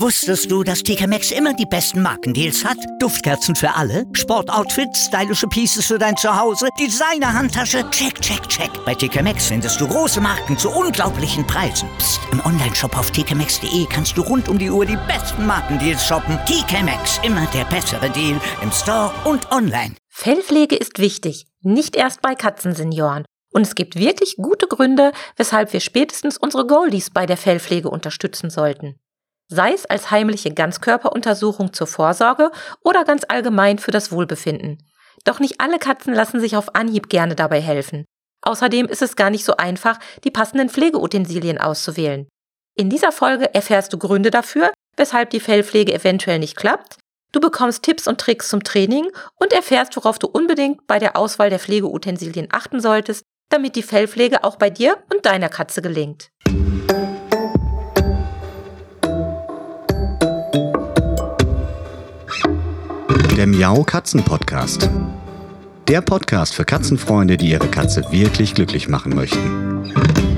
Wusstest du, dass TK Maxx immer die besten Markendeals hat? Duftkerzen für alle, Sportoutfits, stylische Pieces für dein Zuhause, Designer-Handtasche, check, check, check. Bei TK Maxx findest du große Marken zu unglaublichen Preisen. Psst. Im Onlineshop auf tkmaxx.de kannst du rund um die Uhr die besten Markendeals shoppen. TK Maxx, immer der bessere Deal im Store und online. Fellpflege ist wichtig, nicht erst bei Katzensenioren. Und es gibt wirklich gute Gründe, weshalb wir spätestens unsere Goldies bei der Fellpflege unterstützen sollten. Sei es als heimliche Ganzkörperuntersuchung zur Vorsorge oder ganz allgemein für das Wohlbefinden. Doch nicht alle Katzen lassen sich auf Anhieb gerne dabei helfen. Außerdem ist es gar nicht so einfach, die passenden Pflegeutensilien auszuwählen. In dieser Folge erfährst du Gründe dafür, weshalb die Fellpflege eventuell nicht klappt. Du bekommst Tipps und Tricks zum Training und erfährst, worauf du unbedingt bei der Auswahl der Pflegeutensilien achten solltest, damit die Fellpflege auch bei dir und deiner Katze gelingt. Der Miau-Katzen-Podcast. Der Podcast für Katzenfreunde, die ihre Katze wirklich glücklich machen möchten.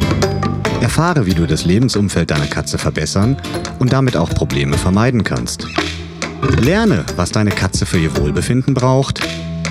Erfahre, wie du das Lebensumfeld deiner Katze verbessern und damit auch Probleme vermeiden kannst. Lerne, was deine Katze für ihr Wohlbefinden braucht.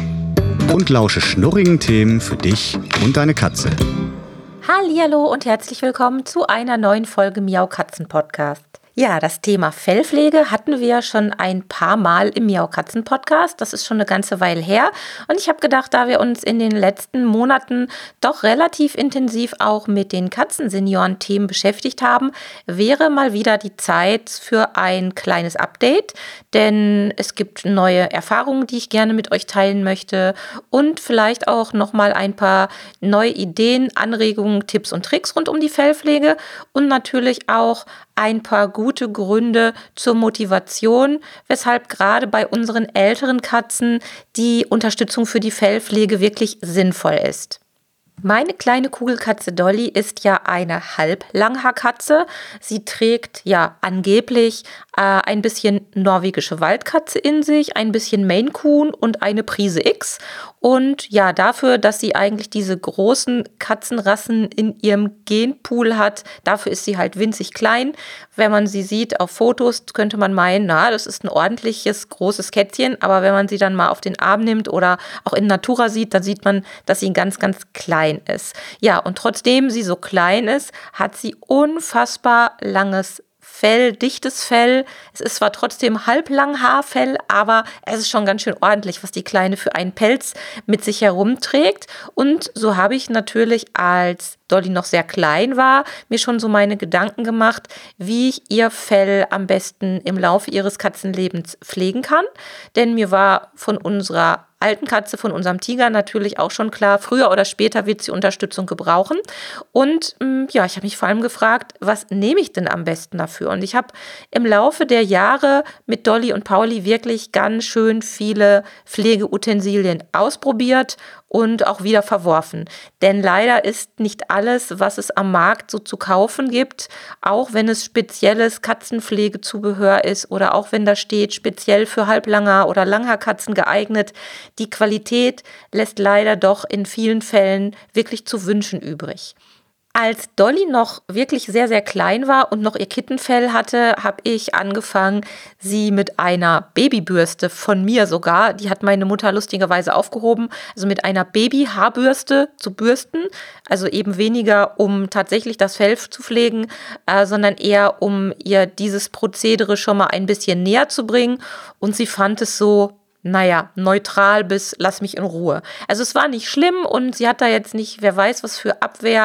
Und lausche schnurrigen Themen für dich und deine Katze. Hallihallo und herzlich willkommen zu einer neuen Folge Miau-Katzen-Podcast. Ja, das Thema Fellpflege hatten wir schon ein paar Mal im Miau-Katzen-Podcast. Das ist schon eine ganze Weile her. Und ich habe gedacht, da wir uns in den letzten Monaten doch relativ intensiv auch mit den Katzensenioren-Themen beschäftigt haben, wäre mal wieder die Zeit für ein kleines Update. Denn es gibt neue Erfahrungen, die ich gerne mit euch teilen möchte. Und vielleicht auch nochmal ein paar neue Ideen, Anregungen, Tipps und Tricks rund um die Fellpflege. Und natürlich auch ein paar gute Gründe zur Motivation, weshalb gerade bei unseren älteren Katzen die Unterstützung für die Fellpflege wirklich sinnvoll ist. Meine kleine Kugelkatze Dolly ist ja eine Halblanghaarkatze. Sie trägt ja angeblich ein bisschen norwegische Waldkatze in sich, ein bisschen Maine Coon und eine Prise X. Und ja, dafür, dass sie eigentlich diese großen Katzenrassen in ihrem Genpool hat, dafür ist sie halt winzig klein. Wenn man sie sieht auf Fotos, könnte man meinen, na, das ist ein ordentliches, großes Kätzchen. Aber wenn man sie dann mal auf den Arm nimmt oder auch in Natura sieht, dann sieht man, dass sie ganz, ganz klein ist. Ja, und trotzdem sie so klein ist, hat sie unfassbar langes Fell, dichtes Fell. Es ist zwar trotzdem halblang Haarfell, aber es ist schon ganz schön ordentlich, was die Kleine für einen Pelz mit sich herumträgt. Und so habe ich natürlich, als Dolly noch sehr klein war, mir schon so meine Gedanken gemacht, wie ich ihr Fell am besten im Laufe ihres Katzenlebens pflegen kann. Denn mir war von unserer alten Katze, von unserem Tiger natürlich auch schon klar, früher oder später wird sie Unterstützung gebrauchen. Und ja, ich habe mich vor allem gefragt, was nehme ich denn am besten dafür? Und ich habe im Laufe der Jahre mit Dolly und Pauli wirklich ganz schön viele Pflegeutensilien ausprobiert und auch wieder verworfen. Denn leider ist nicht alles, was es am Markt so zu kaufen gibt, auch wenn es spezielles Katzenpflegezubehör ist oder auch wenn da steht, speziell für Halblanger- oder Langhaarkatzen geeignet, die Qualität lässt leider doch in vielen Fällen wirklich zu wünschen übrig. Als Dolly noch wirklich sehr, sehr klein war und noch ihr Kittenfell hatte, habe ich angefangen, sie mit einer Babybürste von mir sogar, die hat meine Mutter lustigerweise aufgehoben, also mit einer Babyhaarbürste zu bürsten. Also eben weniger, um tatsächlich das Fell zu pflegen, sondern eher, um ihr dieses Prozedere schon mal ein bisschen näher zu bringen. Und sie fand es so, naja, neutral bis lass mich in Ruhe. Also es war nicht schlimm und sie hat da jetzt nicht, wer weiß was für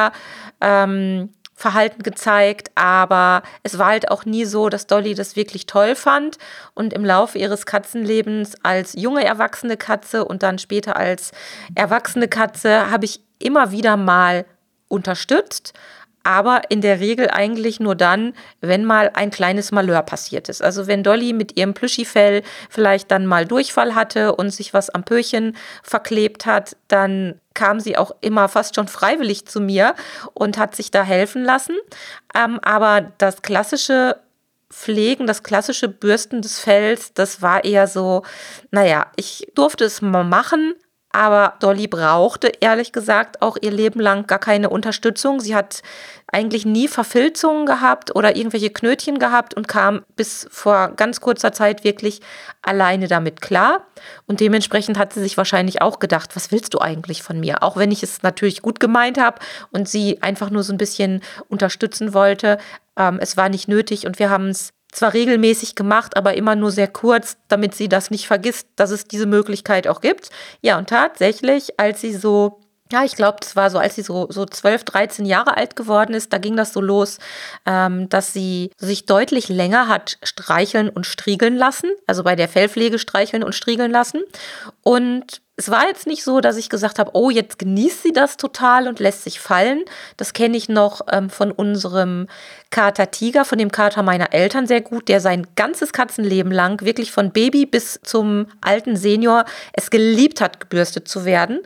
Verhalten gezeigt, aber es war halt auch nie so, dass Dolly das wirklich toll fand. Und im Laufe ihres Katzenlebens als junge erwachsene Katze und dann später als erwachsene Katze habe ich immer wieder mal unterstützt, aber in der Regel eigentlich nur dann, wenn mal ein kleines Malheur passiert ist. Also wenn Dolly mit ihrem Plüschifell vielleicht dann mal Durchfall hatte und sich was am Pöhrchen verklebt hat, dann kam sie auch immer fast schon freiwillig zu mir und hat sich da helfen lassen. Aber das klassische Pflegen, das klassische Bürsten des Fells, das war eher so, naja, ich durfte es mal machen, Aber Dolly brauchte ehrlich gesagt auch ihr Leben lang gar keine Unterstützung. Sie hat eigentlich nie Verfilzungen gehabt oder irgendwelche Knötchen gehabt und kam bis vor ganz kurzer Zeit wirklich alleine damit klar. Und dementsprechend hat sie sich wahrscheinlich auch gedacht, was willst du eigentlich von mir? Auch wenn ich es natürlich gut gemeint habe und sie einfach nur so ein bisschen unterstützen wollte. Es war nicht nötig und wir haben es zwar regelmäßig gemacht, aber immer nur sehr kurz, damit sie das nicht vergisst, dass es diese Möglichkeit auch gibt. Ja, und tatsächlich, als sie so, ja, ich glaube, das war so, als sie so 12, 13 Jahre alt geworden ist, da ging das so los, dass sie sich deutlich länger hat streicheln und striegeln lassen, also bei der Fellpflege streicheln und striegeln lassen. Und es war jetzt nicht so, dass ich gesagt habe, oh, jetzt genießt sie das total und lässt sich fallen. Das kenne ich noch von unserem Kater Tiger, von dem Kater meiner Eltern sehr gut, der sein ganzes Katzenleben lang, wirklich von Baby bis zum alten Senior, es geliebt hat, gebürstet zu werden,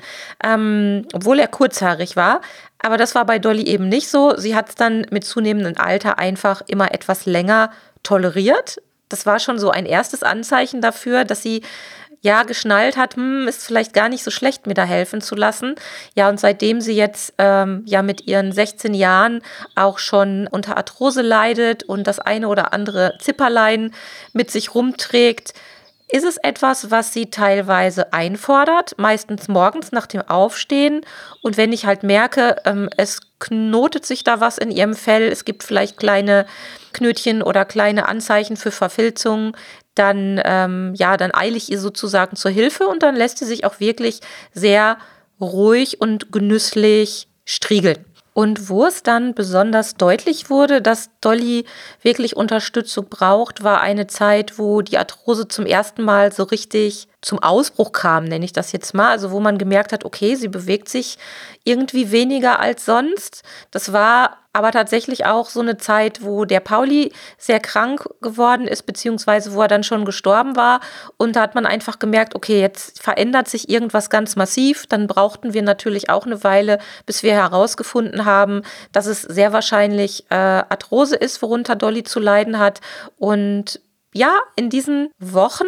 obwohl er kurzhaarig war. Aber das war bei Dolly eben nicht so. Sie hat es dann mit zunehmendem Alter einfach immer etwas länger toleriert. Das war schon so ein erstes Anzeichen dafür, dass sie ja geschnallt hat, ist vielleicht gar nicht so schlecht, mir da helfen zu lassen. Ja, und seitdem sie jetzt ja mit ihren 16 Jahren auch schon unter Arthrose leidet und das eine oder andere Zipperlein mit sich rumträgt, ist es etwas, was sie teilweise einfordert, meistens morgens nach dem Aufstehen. Und wenn ich halt merke, es knotet sich da was in ihrem Fell, es gibt vielleicht kleine Knötchen oder kleine Anzeichen für Verfilzungen, dann eile ich ihr sozusagen zur Hilfe und dann lässt sie sich auch wirklich sehr ruhig und genüsslich striegeln. Und wo es dann besonders deutlich wurde, dass Dolly wirklich Unterstützung braucht, war eine Zeit, wo die Arthrose zum ersten Mal so richtig zum Ausbruch kam, nenne ich das jetzt mal. Also wo man gemerkt hat, okay, sie bewegt sich irgendwie weniger als sonst. Das war aber tatsächlich auch so eine Zeit, wo der Pauli sehr krank geworden ist, beziehungsweise wo er dann schon gestorben war. Und da hat man einfach gemerkt, okay, jetzt verändert sich irgendwas ganz massiv. Dann brauchten wir natürlich auch eine Weile, bis wir herausgefunden haben, dass es sehr wahrscheinlich Arthrose ist, worunter Dolly zu leiden hat. Und ja, in diesen Wochen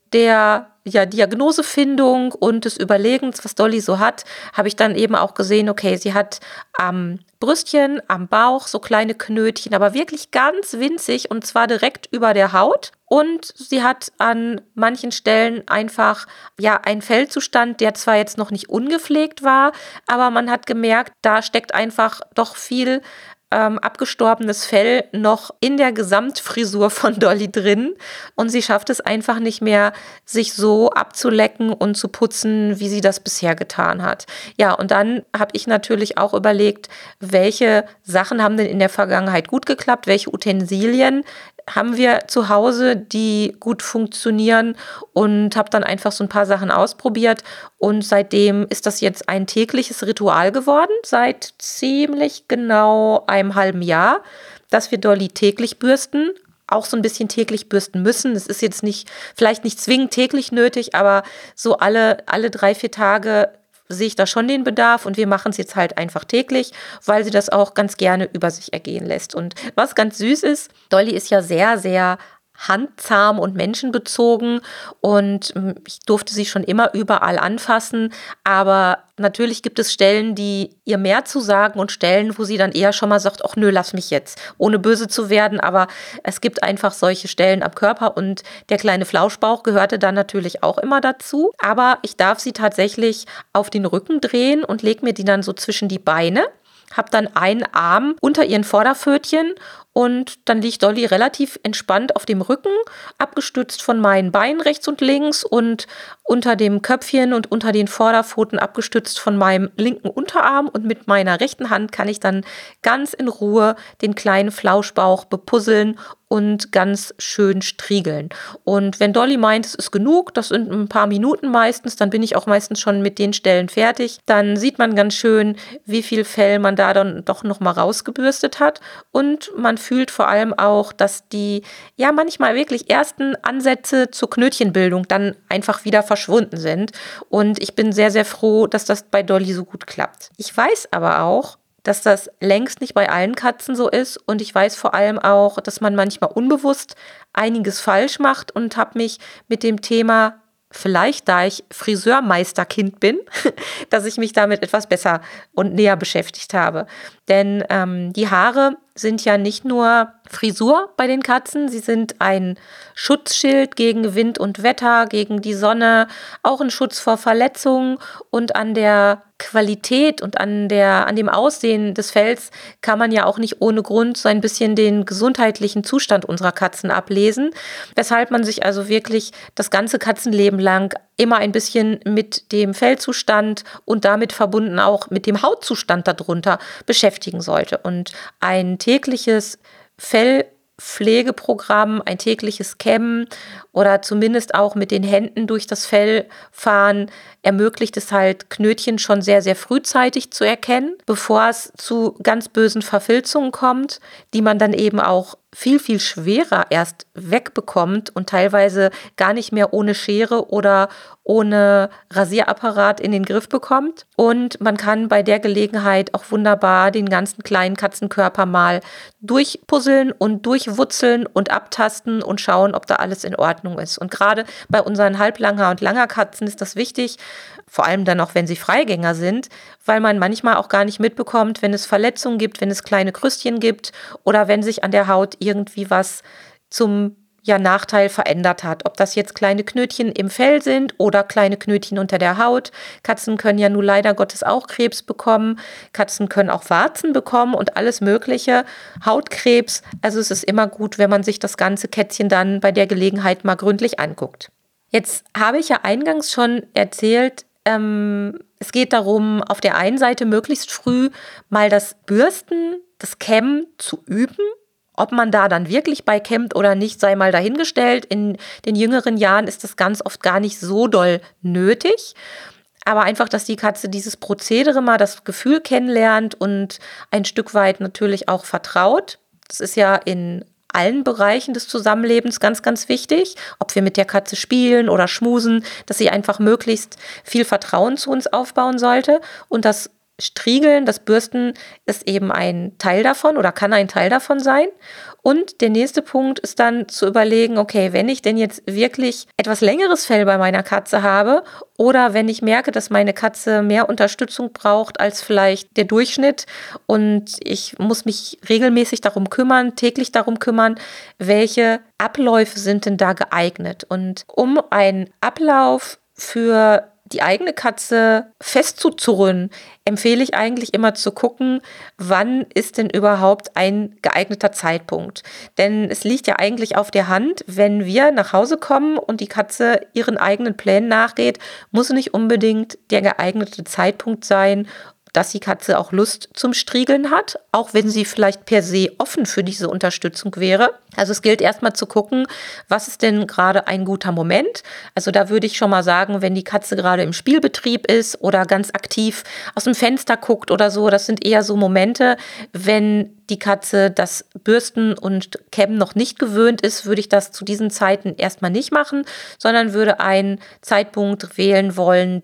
der Diagnosefindung und des Überlegens, was Dolly so hat, habe ich dann eben auch gesehen, okay, sie hat am Brüstchen, am Bauch so kleine Knötchen, aber wirklich ganz winzig und zwar direkt über der Haut. Und sie hat an manchen Stellen einfach einen Fellzustand, der zwar jetzt noch nicht ungepflegt war, aber man hat gemerkt, da steckt einfach doch viel abgestorbenes Fell noch in der Gesamtfrisur von Dolly drin und sie schafft es einfach nicht mehr, sich so abzulecken und zu putzen, wie sie das bisher getan hat. Ja, und dann habe ich natürlich auch überlegt, welche Sachen haben denn in der Vergangenheit gut geklappt, welche Utensilien haben wir zu Hause, die gut funktionieren und habe dann einfach so ein paar Sachen ausprobiert und seitdem ist das jetzt ein tägliches Ritual geworden, seit ziemlich genau einem halben Jahr, dass wir Dolly täglich bürsten, auch so ein bisschen täglich bürsten müssen. Das ist jetzt vielleicht nicht zwingend täglich nötig, aber so alle 3-4 Tage sehe ich da schon den Bedarf und wir machen es jetzt halt einfach täglich, weil sie das auch ganz gerne über sich ergehen lässt. Und was ganz süß ist, Dolly ist ja sehr, sehr handzahm und menschenbezogen und ich durfte sie schon immer überall anfassen, aber natürlich gibt es Stellen, die ihr mehr zu sagen und Stellen, wo sie dann eher schon mal sagt, ach nö, lass mich jetzt, ohne böse zu werden, aber es gibt einfach solche Stellen am Körper und der kleine Flauschbauch gehörte dann natürlich auch immer dazu, aber ich darf sie tatsächlich auf den Rücken drehen und lege mir die dann so zwischen die Beine, habe dann einen Arm unter ihren Vorderpfötchen und dann liegt Dolly relativ entspannt auf dem Rücken, abgestützt von meinen Beinen rechts und links und unter dem Köpfchen und unter den Vorderpfoten abgestützt von meinem linken Unterarm und mit meiner rechten Hand kann ich dann ganz in Ruhe den kleinen Flauschbauch bepuzzeln und ganz schön striegeln. Und wenn Dolly meint, es ist genug, das sind ein paar Minuten meistens, dann bin ich auch meistens schon mit den Stellen fertig. Dann sieht man ganz schön, wie viel Fell man da dann doch nochmal rausgebürstet hat. Und man fühlt vor allem auch, dass die manchmal wirklich ersten Ansätze zur Knötchenbildung dann einfach wieder verschwunden sind. Und ich bin sehr, sehr froh, dass das bei Dolly so gut klappt. Ich weiß aber auch, dass das längst nicht bei allen Katzen so ist und ich weiß vor allem auch, dass man manchmal unbewusst einiges falsch macht und habe mich mit dem Thema vielleicht, da ich Friseurmeisterkind bin, dass ich mich damit etwas besser und näher beschäftigt habe. Denn die Haare sind ja nicht nur Frisur bei den Katzen, sie sind ein Schutzschild gegen Wind und Wetter, gegen die Sonne, auch ein Schutz vor Verletzungen, und an der Qualität und an dem Aussehen des Fells kann man ja auch nicht ohne Grund so ein bisschen den gesundheitlichen Zustand unserer Katzen ablesen, weshalb man sich also wirklich das ganze Katzenleben lang immer ein bisschen mit dem Fellzustand und damit verbunden auch mit dem Hautzustand darunter beschäftigen sollte. Und ein tägliches Fellpflegeprogramm, ein tägliches Kämmen oder zumindest auch mit den Händen durch das Fell fahren, ermöglicht es halt, Knötchen schon sehr, sehr frühzeitig zu erkennen, bevor es zu ganz bösen Verfilzungen kommt, die man dann eben auch viel, viel schwerer erst wegbekommt und teilweise gar nicht mehr ohne Schere oder ohne Rasierapparat in den Griff bekommt. Und man kann bei der Gelegenheit auch wunderbar den ganzen kleinen Katzenkörper mal durchpuzzeln und durchwutzeln und abtasten und schauen, ob da alles in Ordnung ist. Und gerade bei unseren Halblanghaar- und Langerkatzen ist das wichtig, vor allem dann auch, wenn sie Freigänger sind, weil man manchmal auch gar nicht mitbekommt, wenn es Verletzungen gibt, wenn es kleine Krüstchen gibt oder wenn sich an der Haut irgendwie was zum Nachteil verändert hat. Ob das jetzt kleine Knötchen im Fell sind oder kleine Knötchen unter der Haut. Katzen können ja nun leider Gottes auch Krebs bekommen. Katzen können auch Warzen bekommen und alles Mögliche. Hautkrebs. Also es ist immer gut, wenn man sich das ganze Kätzchen dann bei der Gelegenheit mal gründlich anguckt. Jetzt habe ich ja eingangs schon erzählt, es geht darum, auf der einen Seite möglichst früh mal das Bürsten, das Kämmen zu üben. Ob man da dann wirklich bei kämmt oder nicht, sei mal dahingestellt. In den jüngeren Jahren ist das ganz oft gar nicht so doll nötig. Aber einfach, dass die Katze dieses Prozedere mal, das Gefühl kennenlernt und ein Stück weit natürlich auch vertraut. Das ist ja in allen Bereichen des Zusammenlebens ganz, ganz wichtig, ob wir mit der Katze spielen oder schmusen, dass sie einfach möglichst viel Vertrauen zu uns aufbauen sollte. Und das Striegeln, das Bürsten ist eben ein Teil davon oder kann ein Teil davon sein. Und der nächste Punkt ist dann zu überlegen, okay, wenn ich denn jetzt wirklich etwas längeres Fell bei meiner Katze habe oder wenn ich merke, dass meine Katze mehr Unterstützung braucht als vielleicht der Durchschnitt und ich muss mich regelmäßig darum kümmern, täglich darum kümmern, welche Abläufe sind denn da geeignet? Und um einen Ablauf für die eigene Katze festzuzurren, empfehle ich eigentlich immer zu gucken, wann ist denn überhaupt ein geeigneter Zeitpunkt. Denn es liegt ja eigentlich auf der Hand, wenn wir nach Hause kommen und die Katze ihren eigenen Plänen nachgeht, muss nicht unbedingt der geeignete Zeitpunkt sein, dass die Katze auch Lust zum Striegeln hat, auch wenn sie vielleicht per se offen für diese Unterstützung wäre. Also es gilt erstmal zu gucken, was ist denn gerade ein guter Moment. Also da würde ich schon mal sagen, wenn die Katze gerade im Spielbetrieb ist oder ganz aktiv aus dem Fenster guckt oder so, das sind eher so Momente, wenn die Katze das Bürsten und Kämmen noch nicht gewöhnt ist, würde ich das zu diesen Zeiten erstmal nicht machen, sondern würde einen Zeitpunkt wählen wollen,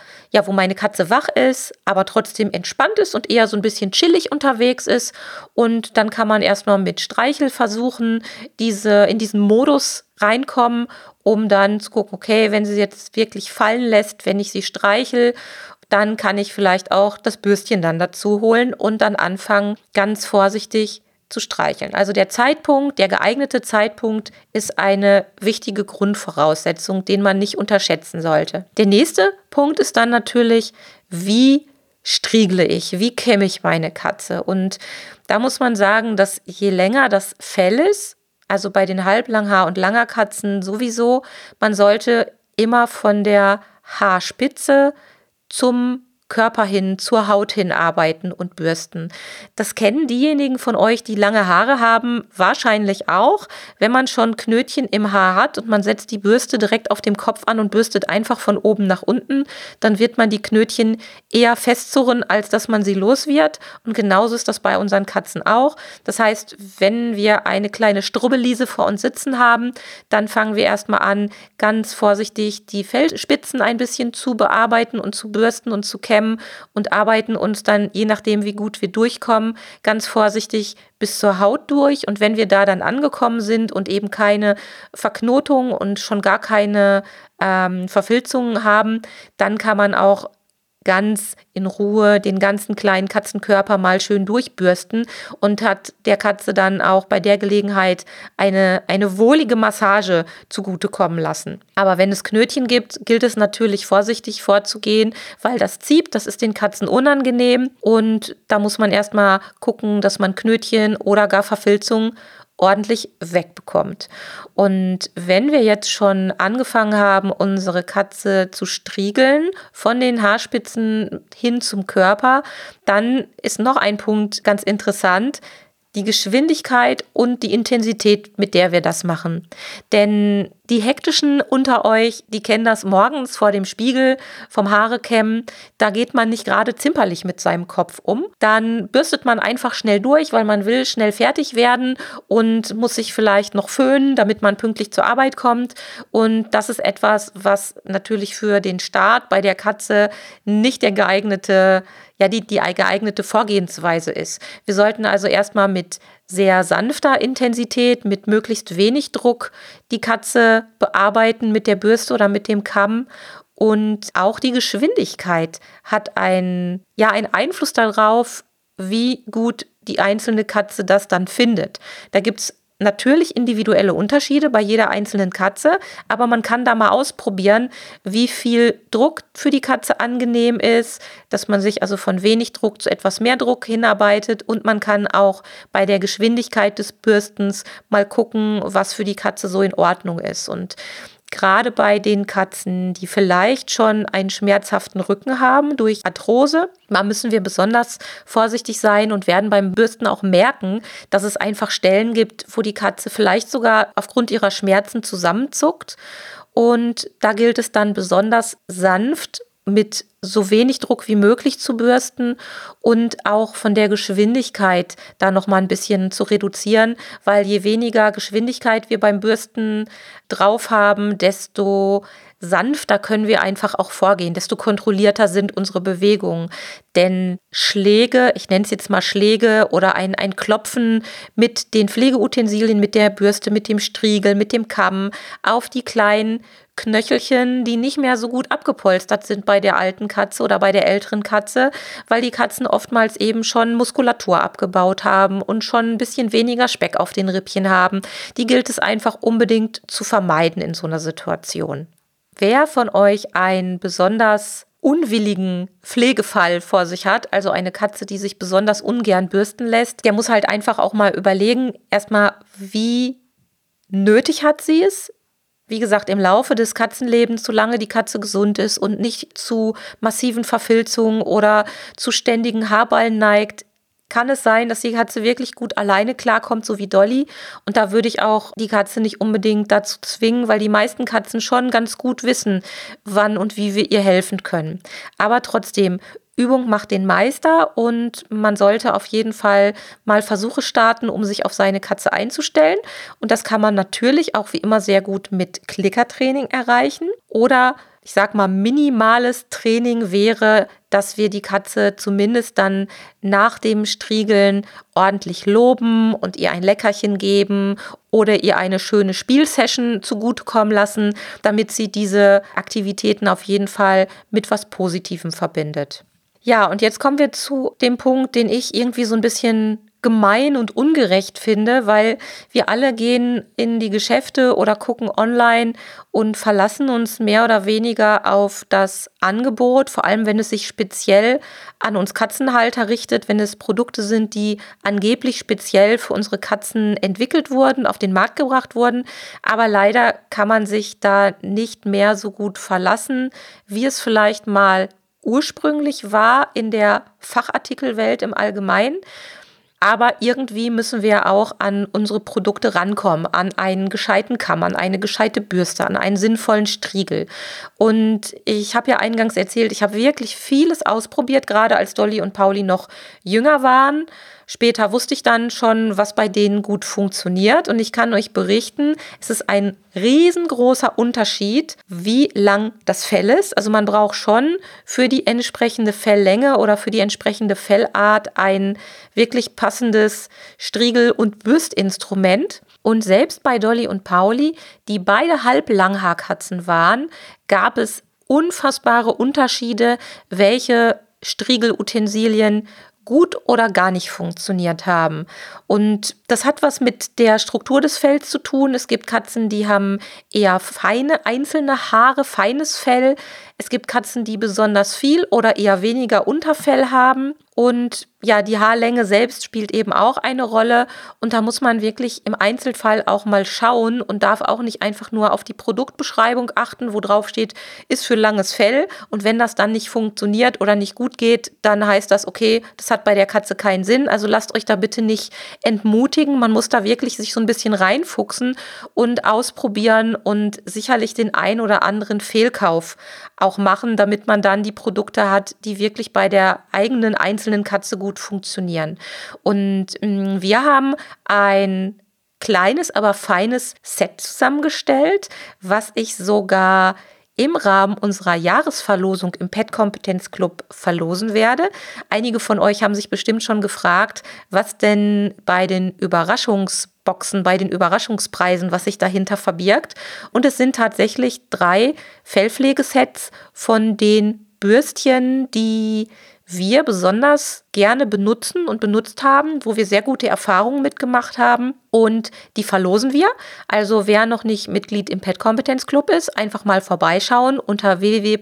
wo meine Katze wach ist, aber trotzdem entspannt ist und eher so ein bisschen chillig unterwegs ist. Und dann kann man erstmal mit Streichel versuchen, in diesen Modus reinkommen, um dann zu gucken, okay, wenn sie jetzt wirklich fallen lässt, wenn ich sie streichel, dann kann ich vielleicht auch das Bürstchen dann dazu holen und dann anfangen, ganz vorsichtig zu streicheln. Also der geeignete Zeitpunkt ist eine wichtige Grundvoraussetzung, den man nicht unterschätzen sollte. Der nächste Punkt ist dann natürlich, wie striegle ich, wie kämme ich meine Katze? Und da muss man sagen, dass je länger das Fell ist, also bei den Halblanghaar- und Langerkatzen sowieso, man sollte immer von der Haarspitze zum Körper hin, zur Haut hin arbeiten und bürsten. Das kennen diejenigen von euch, die lange Haare haben, wahrscheinlich auch. Wenn man schon Knötchen im Haar hat und man setzt die Bürste direkt auf dem Kopf an und bürstet einfach von oben nach unten, dann wird man die Knötchen eher festzurren, als dass man sie los wird. Und genauso ist das bei unseren Katzen auch. Das heißt, wenn wir eine kleine Strubbelliese vor uns sitzen haben, dann fangen wir erstmal an, ganz vorsichtig die Fellspitzen ein bisschen zu bearbeiten und zu bürsten und zu kämmen. kämmen und arbeiten uns dann, je nachdem wie gut wir durchkommen, ganz vorsichtig bis zur Haut durch. Und wenn wir da dann angekommen sind und eben keine Verknotung und schon gar keine Verfilzungen haben, dann kann man auch ganz in Ruhe den ganzen kleinen Katzenkörper mal schön durchbürsten und hat der Katze dann auch bei der Gelegenheit eine wohlige Massage zugutekommen lassen. Aber wenn es Knötchen gibt, gilt es natürlich vorsichtig vorzugehen, weil das zieht, das ist den Katzen unangenehm und da muss man erstmal gucken, dass man Knötchen oder gar Verfilzungen ordentlich wegbekommt. Und wenn wir jetzt schon angefangen haben, unsere Katze zu striegeln, von den Haarspitzen hin zum Körper, dann ist noch ein Punkt ganz interessant: die Geschwindigkeit und die Intensität, mit der wir das machen. Denn die Hektischen unter euch, die kennen das morgens vor dem Spiegel vom Haarekämmen. Da geht man nicht gerade zimperlich mit seinem Kopf um. Dann bürstet man einfach schnell durch, weil man will schnell fertig werden und muss sich vielleicht noch föhnen, damit man pünktlich zur Arbeit kommt. Und das ist etwas, was natürlich für den Start bei der Katze nicht der geeignete Vorgehensweise ist. Wir sollten also erstmal mit sehr sanfter Intensität, mit möglichst wenig Druck die Katze bearbeiten mit der Bürste oder mit dem Kamm. Und auch die Geschwindigkeit hat einen Einfluss darauf, wie gut die einzelne Katze das dann findet. Da gibt es natürlich individuelle Unterschiede bei jeder einzelnen Katze, aber man kann da mal ausprobieren, wie viel Druck für die Katze angenehm ist, dass man sich also von wenig Druck zu etwas mehr Druck hinarbeitet, und man kann auch bei der Geschwindigkeit des Bürstens mal gucken, was für die Katze so in Ordnung ist. Und gerade bei den Katzen, die vielleicht schon einen schmerzhaften Rücken haben durch Arthrose, da müssen wir besonders vorsichtig sein und werden beim Bürsten auch merken, dass es einfach Stellen gibt, wo die Katze vielleicht sogar aufgrund ihrer Schmerzen zusammenzuckt. Und da gilt es dann besonders sanft mit so wenig Druck wie möglich zu bürsten und auch von der Geschwindigkeit da noch mal ein bisschen zu reduzieren, weil je weniger Geschwindigkeit wir beim Bürsten drauf haben, desto sanfter können wir einfach auch vorgehen, desto kontrollierter sind unsere Bewegungen. Denn Schläge, ich nenne es jetzt mal Schläge oder ein Klopfen mit den Pflegeutensilien, mit der Bürste, mit dem Striegel, mit dem Kamm auf die kleinen Knöchelchen, die nicht mehr so gut abgepolstert sind bei der alten Katze oder bei der älteren Katze, weil die Katzen oftmals eben schon Muskulatur abgebaut haben und schon ein bisschen weniger Speck auf den Rippchen haben. Die gilt es einfach unbedingt zu vermeiden in so einer Situation. Wer von euch einen besonders unwilligen Pflegefall vor sich hat, also eine Katze, die sich besonders ungern bürsten lässt, der muss halt einfach auch mal überlegen, erstmal, wie nötig hat sie es. Wie gesagt, im Laufe des Katzenlebens, solange die Katze gesund ist und nicht zu massiven Verfilzungen oder zu ständigen Haarballen neigt, kann es sein, dass die Katze wirklich gut alleine klarkommt, so wie Dolly. Und da würde ich auch die Katze nicht unbedingt dazu zwingen, weil die meisten Katzen schon ganz gut wissen, wann und wie wir ihr helfen können. Aber trotzdem, Übung macht den Meister und man sollte auf jeden Fall mal Versuche starten, um sich auf seine Katze einzustellen. Und das kann man natürlich auch wie immer sehr gut mit Klickertraining erreichen. Oder ich sag mal, minimales Training wäre, dass wir die Katze zumindest dann nach dem Striegeln ordentlich loben und ihr ein Leckerchen geben oder ihr eine schöne Spielsession zugutekommen lassen, damit sie diese Aktivitäten auf jeden Fall mit was Positivem verbindet. Ja, und jetzt kommen wir zu dem Punkt, den ich irgendwie so ein bisschen gemein und ungerecht finde, weil wir alle gehen in die Geschäfte oder gucken online und verlassen uns mehr oder weniger auf das Angebot, vor allem wenn es sich speziell an uns Katzenhalter richtet, wenn es Produkte sind, die angeblich speziell für unsere Katzen entwickelt wurden, auf den Markt gebracht wurden. Aber leider kann man sich da nicht mehr so gut verlassen, wie es vielleicht mal ursprünglich war in der Fachartikelwelt im Allgemeinen. Aber irgendwie müssen wir auch an unsere Produkte rankommen, an einen gescheiten Kamm, an eine gescheite Bürste, an einen sinnvollen Striegel. Und ich habe ja eingangs erzählt, ich habe wirklich vieles ausprobiert, gerade als Dolly und Pauli noch jünger waren. Später wusste ich dann schon, was bei denen gut funktioniert. Und ich kann euch berichten, es ist ein riesengroßer Unterschied, wie lang das Fell ist. Also man braucht schon für die entsprechende Felllänge oder für die entsprechende Fellart ein wirklich passendes Striegel- und Bürstinstrument. Und selbst bei Dolly und Pauli, die beide Halblanghaarkatzen waren, gab es unfassbare Unterschiede, welche Striegelutensilien gut oder gar nicht funktioniert haben. Und das hat was mit der Struktur des Fells zu tun. Es gibt Katzen, die haben eher feine, einzelne Haare, feines Fell. Es gibt Katzen, die besonders viel oder eher weniger Unterfell haben. Und ja, die Haarlänge selbst spielt eben auch eine Rolle. Und da muss man wirklich im Einzelfall auch mal schauen und darf auch nicht einfach nur auf die Produktbeschreibung achten, wo drauf steht, ist für langes Fell. Und wenn das dann nicht funktioniert oder nicht gut geht, dann heißt das, okay, das hat bei der Katze keinen Sinn. Also lasst euch da bitte nicht entmutigen. Man muss da wirklich sich so ein bisschen reinfuchsen und ausprobieren und sicherlich den ein oder anderen Fehlkauf auch machen, damit man dann die Produkte hat, die wirklich bei der eigenen einzelnen Katze gut funktionieren. Und wir haben ein kleines, aber feines Set zusammengestellt, was ich sogar im Rahmen unserer Jahresverlosung im Pet Kompetenz Club verlosen werde. Einige von euch haben sich bestimmt schon gefragt, was denn bei den Überraschungsboxen, bei den Überraschungspreisen, was sich dahinter verbirgt. Und es sind tatsächlich 3 Fellpflegesets von den Bürstchen, die wir besonders gerne benutzen und benutzt haben, wo wir sehr gute Erfahrungen mitgemacht haben. Und die verlosen wir. Also wer noch nicht Mitglied im Pet Kompetenz Club ist, einfach mal vorbeischauen unter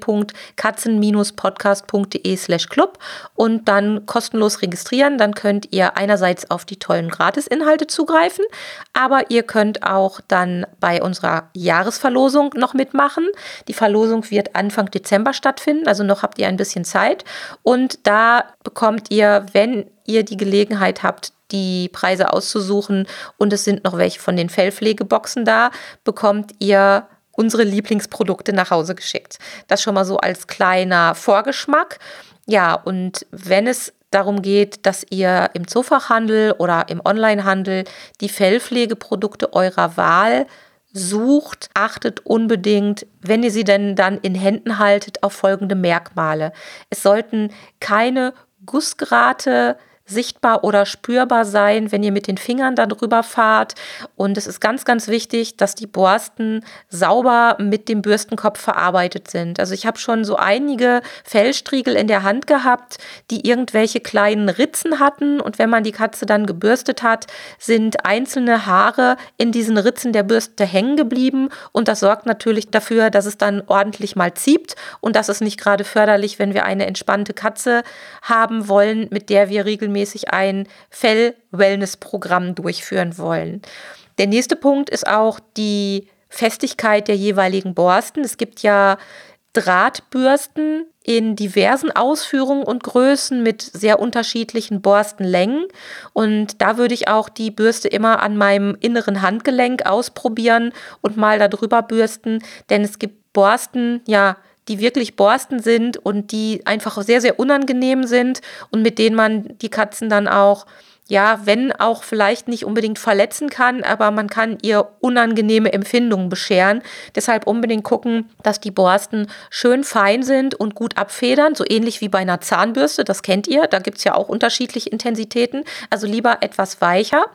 www.katzen-podcast.de/club und dann kostenlos registrieren. Dann könnt ihr einerseits auf die tollen Gratisinhalte zugreifen, aber ihr könnt auch dann bei unserer Jahresverlosung noch mitmachen. Die Verlosung wird Anfang Dezember stattfinden, also noch habt ihr ein bisschen Zeit. Und da bekommt ihr, wenn ihr die Gelegenheit habt, die Preise auszusuchen und es sind noch welche von den Fellpflegeboxen da, bekommt ihr unsere Lieblingsprodukte nach Hause geschickt. Das schon mal so als kleiner Vorgeschmack. Ja, und wenn es darum geht, dass ihr im Zoofachhandel oder im Onlinehandel die Fellpflegeprodukte eurer Wahl sucht, achtet unbedingt, wenn ihr sie denn dann in Händen haltet, auf folgende Merkmale. Es sollten keine Gussgrate sichtbar oder spürbar sein, wenn ihr mit den Fingern da drüber fahrt. Und es ist ganz, ganz wichtig, dass die Borsten sauber mit dem Bürstenkopf verarbeitet sind. Also ich habe schon so einige Fellstriegel in der Hand gehabt, die irgendwelche kleinen Ritzen hatten. Und wenn man die Katze dann gebürstet hat, sind einzelne Haare in diesen Ritzen der Bürste hängen geblieben. Und das sorgt natürlich dafür, dass es dann ordentlich mal zieht. Und das ist nicht gerade förderlich, wenn wir eine entspannte Katze haben wollen, mit der wir regelmäßig ein Fell-Wellness-Programm durchführen wollen. Der nächste Punkt ist auch die Festigkeit der jeweiligen Borsten. Es gibt ja Drahtbürsten in diversen Ausführungen und Größen mit sehr unterschiedlichen Borstenlängen. Und da würde ich auch die Bürste immer an meinem inneren Handgelenk ausprobieren und mal darüber bürsten, denn es gibt Borsten, ja, die wirklich Borsten sind und die einfach sehr, sehr unangenehm sind und mit denen man die Katzen dann auch, ja, wenn auch vielleicht nicht unbedingt verletzen kann, aber man kann ihr unangenehme Empfindungen bescheren. Deshalb unbedingt gucken, dass die Borsten schön fein sind und gut abfedern, so ähnlich wie bei einer Zahnbürste, das kennt ihr, da gibt es ja auch unterschiedliche Intensitäten, also lieber etwas weicher.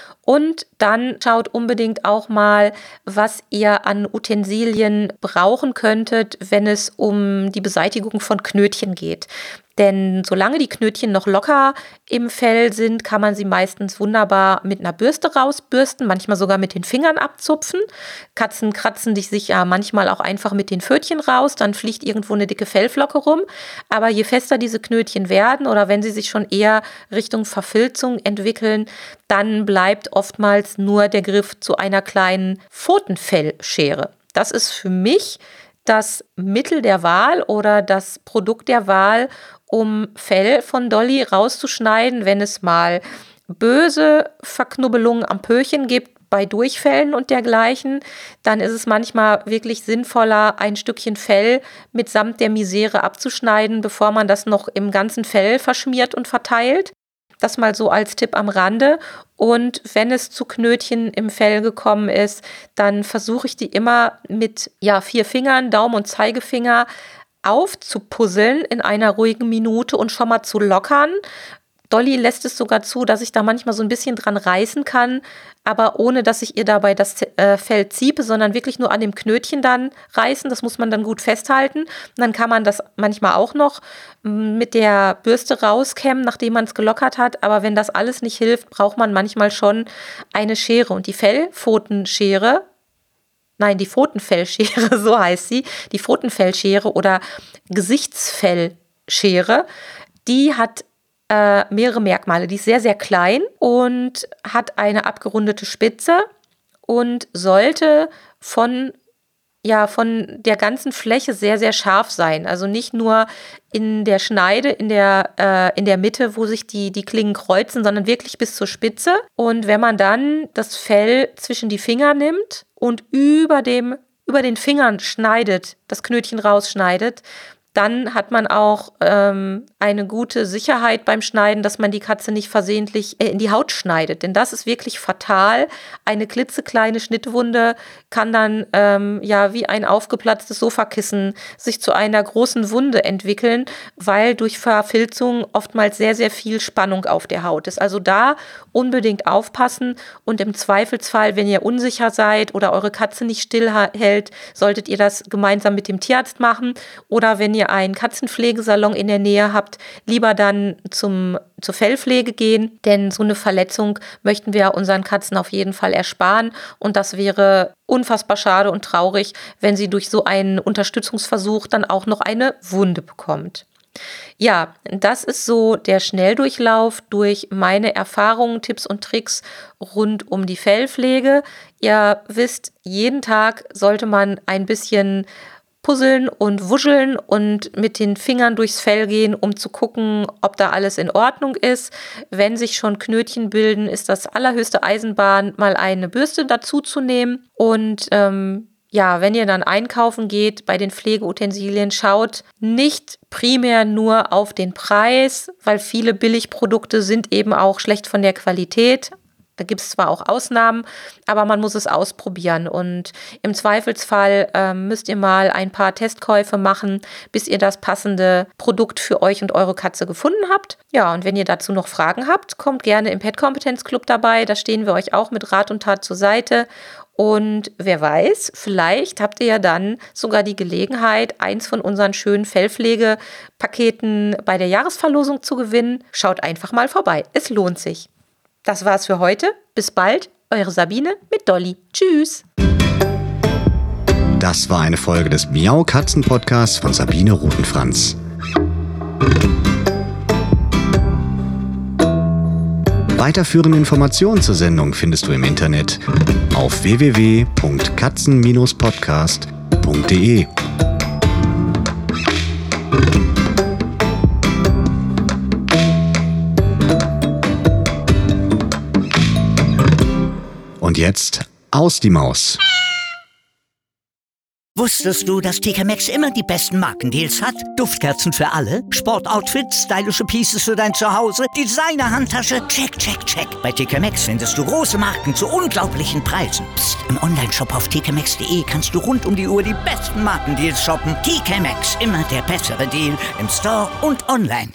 Und dann schaut unbedingt auch mal, was ihr an Utensilien brauchen könntet, wenn es um die Beseitigung von Knötchen geht. Denn solange die Knötchen noch locker im Fell sind, kann man sie meistens wunderbar mit einer Bürste rausbürsten, manchmal sogar mit den Fingern abzupfen. Katzen kratzen sich ja manchmal auch einfach mit den Pfötchen raus, dann fliegt irgendwo eine dicke Fellflocke rum. Aber je fester diese Knötchen werden oder wenn sie sich schon eher Richtung Verfilzung entwickeln, dann bleibt oftmals nur der Griff zu einer kleinen Pfotenfellschere. Das ist für mich das Mittel der Wahl oder das Produkt der Wahl, um Fell von Dolly rauszuschneiden, wenn es mal böse Verknubbelungen am Pöchen gibt, bei Durchfällen und dergleichen, dann ist es manchmal wirklich sinnvoller, ein Stückchen Fell mitsamt der Misere abzuschneiden, bevor man das noch im ganzen Fell verschmiert und verteilt. Das mal so als Tipp am Rande. Und wenn es zu Knötchen im Fell gekommen ist, dann versuche ich die immer mit 4 Fingern, Daumen und Zeigefinger aufzupuzzeln in einer ruhigen Minute und schon mal zu lockern. Dolly lässt es sogar zu, dass ich da manchmal so ein bisschen dran reißen kann, aber ohne, dass ich ihr dabei das Fell ziepe, sondern wirklich nur an dem Knötchen dann reißen. Das muss man dann gut festhalten. Und dann kann man das manchmal auch noch mit der Bürste rauskämmen, nachdem man es gelockert hat. Aber wenn das alles nicht hilft, braucht man manchmal schon eine Schere. Und die Pfotenfellschere, so heißt sie, die Pfotenfellschere oder Gesichtsfellschere, die hat mehrere Merkmale. Die ist sehr, sehr klein und hat eine abgerundete Spitze und sollte von der ganzen Fläche sehr, sehr scharf sein. Also nicht nur in der Schneide, in der Mitte, wo sich die Klingen kreuzen, sondern wirklich bis zur Spitze. Und wenn man dann das Fell zwischen die Finger nimmt und über den Fingern schneidet, das Knötchen rausschneidet, dann hat man auch eine gute Sicherheit beim Schneiden, dass man die Katze nicht versehentlich in die Haut schneidet. Denn das ist wirklich fatal. Eine klitzekleine Schnittwunde kann dann wie ein aufgeplatztes Sofakissen sich zu einer großen Wunde entwickeln, weil durch Verfilzung oftmals sehr, sehr viel Spannung auf der Haut ist. Also da unbedingt aufpassen und im Zweifelsfall, wenn ihr unsicher seid oder eure Katze nicht stillhält, solltet ihr das gemeinsam mit dem Tierarzt machen. Oder wenn ihr einen Katzenpflegesalon in der Nähe habt, lieber dann zur Fellpflege gehen, denn so eine Verletzung möchten wir unseren Katzen auf jeden Fall ersparen und das wäre unfassbar schade und traurig, wenn sie durch so einen Unterstützungsversuch dann auch noch eine Wunde bekommt. Ja, das ist so der Schnelldurchlauf durch meine Erfahrungen, Tipps und Tricks rund um die Fellpflege. Ihr wisst, jeden Tag sollte man ein bisschen puzzeln und wuscheln und mit den Fingern durchs Fell gehen, um zu gucken, ob da alles in Ordnung ist. Wenn sich schon Knötchen bilden, ist das allerhöchste Eisenbahn, mal eine Bürste dazu zu nehmen. Und wenn ihr dann einkaufen geht bei den Pflegeutensilien, schaut nicht primär nur auf den Preis, weil viele Billigprodukte sind eben auch schlecht von der Qualität. Da gibt es zwar auch Ausnahmen, aber man muss es ausprobieren und im Zweifelsfall müsst ihr mal ein paar Testkäufe machen, bis ihr das passende Produkt für euch und eure Katze gefunden habt. Ja, und wenn ihr dazu noch Fragen habt, kommt gerne im Pet-Kompetenz-Club dabei. Da stehen wir euch auch mit Rat und Tat zur Seite. Und wer weiß, vielleicht habt ihr ja dann sogar die Gelegenheit, eins von unseren schönen Fellpflegepaketen bei der Jahresverlosung zu gewinnen. Schaut einfach mal vorbei. Es lohnt sich. Das war's für heute. Bis bald, eure Sabine mit Dolly. Tschüss. Das war eine Folge des Miau Katzen Podcasts von Sabine Rutenfranz. Weiterführende Informationen zur Sendung findest du im Internet auf www.katzen-podcast.de. Und jetzt aus die Maus. Wusstest du, dass TK Maxx immer die besten Markendeals hat? Duftkerzen für alle, Sportoutfits, stylische Pieces für dein Zuhause, Designer-Handtasche, check, check, check. Bei TK Maxx findest du große Marken zu unglaublichen Preisen. Psst. Im Onlineshop auf tkmaxx.de kannst du rund um die Uhr die besten Markendeals shoppen. TK Maxx, immer der bessere Deal im Store und online.